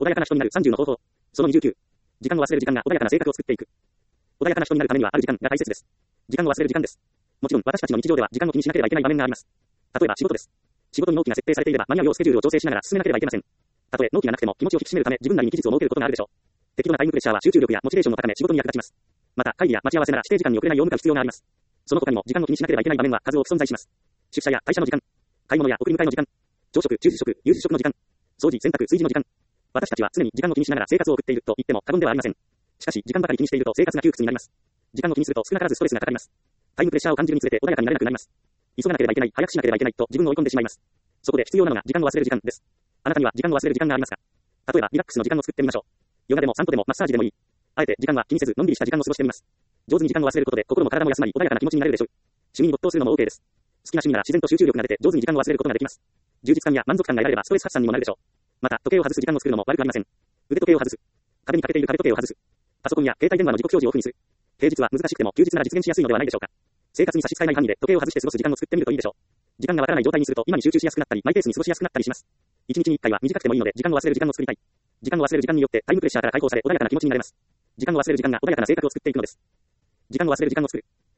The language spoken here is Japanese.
穏やかな人になる30の方法。その29。時間を忘れる時間が穏やかな性格を作っていく。穏やかな人になるためにはある時間が大切です。時間を忘れる時間です。もちろん私たちの日常では時間を気にしなければいけない場面があります。例えば仕事です。仕事に納期が設定されていれば間に合うようスケジュールを調整しながら進めなければいけません。たとえ納期がなくても気持ちを引き締めるため自分なりに期日を設けることがあるでしょう。適度なタイムプレッシャーは集中力やモチベーションを高め仕事に役立ちます。また会議や待ち合わせなら指定時間に遅れないよう向かう必要があります。その他にも時間を気にしなければいけない場面は数多く存在します。出社や退社の時間、買い物や送り迎えの時間、朝食、昼食、夕食の時間、掃除、洗濯、炊事の時間。私たちは常に時間を気にしながら生活を送っていると言っても過言ではありません。しかし時間ばかり気にしていると生活が窮屈になります。時間を気にすると少なからずストレスがかかります。タイムプレッシャーを感じるにつれて穏やかになれなくなります。急がなければいけない、早くしなければいけないと自分を追い込んでしまいます。そこで必要なのが時間を忘れる時間です。あなたには時間を忘れる時間がありますか？例えばリラックスの時間を作ってみましょう。ヨガでも散歩でもマッサージでもいい。あえて時間は気にせずのんびりした時間を過ごしてみます。上手に時間を忘れることで心も体も休まり穏やかな気持ちになれるでしょう。趣味に没頭するのも OK です。好きな趣味なら自然と集中力が出て上手に時間を忘れることができます。充実感や満足感が得られればストレス発散にもなるでしょう。また時計を外す時間を作るのも悪くありません。腕時計を外す。壁にかけている壁時計を外す。パソコンや携帯電話の時刻表示をオフにする。平日は難しくても休日なら実現しやすいのではないでしょうか。生活に差し支えない範囲で時計を外して過ごす時間を作ってみるといいでしょう。時間がわからない状態にすると今に集中しやすくなったりマイペースに過ごしやすくなったりします。1日に1回は短くてもいいので時間を忘れる時間を作りたい。時間を忘れる時間によってタイムプレッシャーから解放され穏やかな気持ちになれます。時間を忘れる時間が穏やかな性格を作っていくのです。時間を忘れる時間を作る。